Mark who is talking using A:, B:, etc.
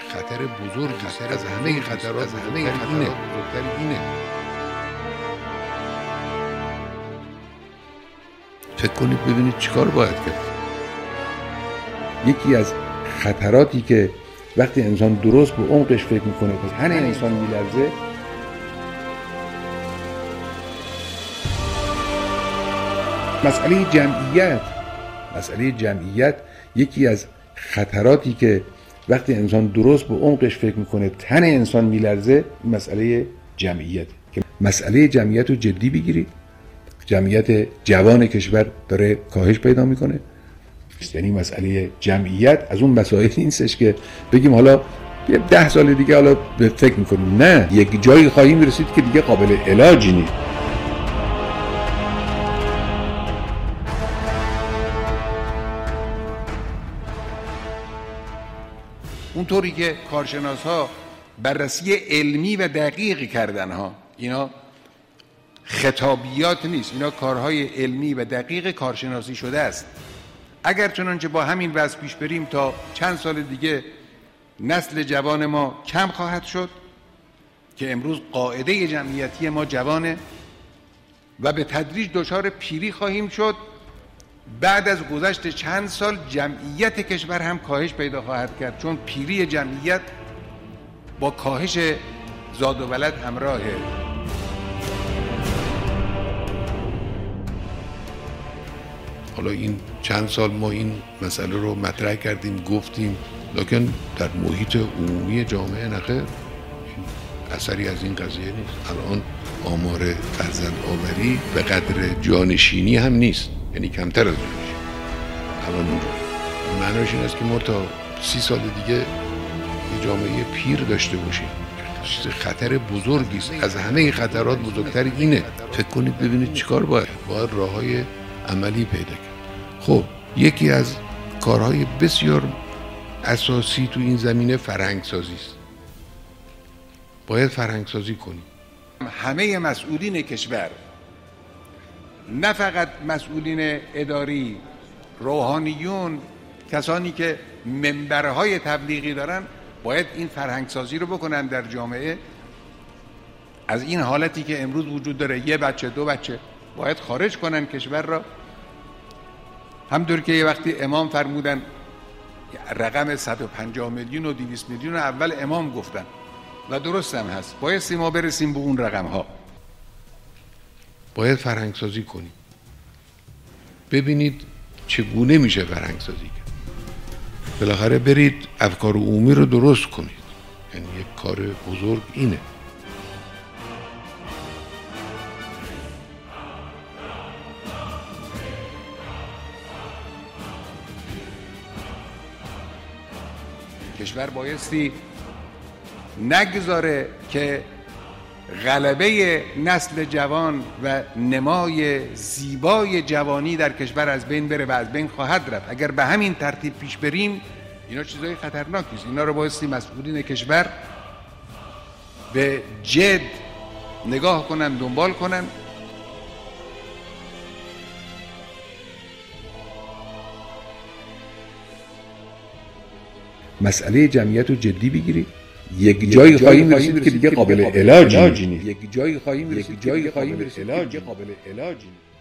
A: خطر بزرگی است. از همه خطرات بزرگتر اینه. فکر کنید ببینید چیکار باید کرد. یکی از خطراتی که وقتی انسان درست به عمقش فکر میکنه که تن انسان میلرزه، مسئله جمعیت یکی از خطراتی که وقتی انسان درست به عمقش فکر میکنه تن انسان میلرزه، مسئله جمعیت. که مسئله جمعیت رو جدی بگیرید. جمعیت جوان کشور داره کاهش پیدا میکنه. یعنی مسئله جمعیت از اون مسائل نیستش که بگیم حالا 10 سال دیگه حالا به فکر میکنیم. نه، یک جایی خواهیم رسید که دیگه قابل علاجی نیست. اونطوری که کارشناس‌ها بررسی علمی و دقیقی کردن ها، اینا خطابیات نیست، اینا کارهای علمی و دقیق کارشناسی شده است. اگر چنانچه با همین وضع پیش بریم تا چند سال دیگه نسل جوان ما کم خواهد شد، که امروز قاعده جمعیتی ما جوانه، و به تدریج دچار پیری خواهیم شد. بعد از گذشت چند سال جمعیت کشور هم کاهش پیدا خواهد کرد، چون پیری جمعیت با کاهش زاد و ولد همراهه. حالا این چند سال ما این مسئله رو مطرح کردیم، گفتیم، لکن در محیط عمومی جامعه نخیر، اثری از این قضیه نیست. الان آمار فرزند آوری به قدر جانشینی هم نیست، یعنی کمتر از جانشینی. الان اونجا معناش این است که ما تا 30 سال دیگه یه جامعه پیر داشته باشیم. چیز خطر بزرگی است. از همه خطرات بزرگتر اینه. فکر کنید ببینید چیکار باید راههای عملی پیدا کرد. خب یکی از کارهای بسیار اساسی تو این زمینه فرهنگ سازی است. باید فرهنگ سازی کنیم. همه مسئولین کشور، نه فقط مسئولین اداری، روحانیون، کسانی که منبرهای تبلیغی دارن، باید این فرهنگ سازی رو بکنن در جامعه. از این حالتی که امروز وجود داره، 1 بچه 2 بچه، باید خارج کنن کشور را. همطور که یه وقتی امام فرمودن رقم 150 میلیون و 200 میلیون اول امام گفتن و درست هم هست. باید ما برسیم به اون رقم ها. باید فرهنگ سازی کنیم. ببینید چگونه میشه فرهنگ سازی کرد. بالاخره برید افکار عمومی رو درست کنید. یعنی یک کار بزرگ اینه. کشور بایستی نگذاره که غلبه نسل جوان و نمای زیبای جوانی در کشور از بین بره و از بین خواهد رفت. اگر به همین ترتیب پیش بریم، اینا چیزای خطرناکی است. اینا رو بایستی مسئولین کشور به جد نگاه کنن، دنبال کنن. مسئله جمعیت رو جدی بگیرید. یک جایی خواهیم رسید که دیگه قابل علاجی نیست.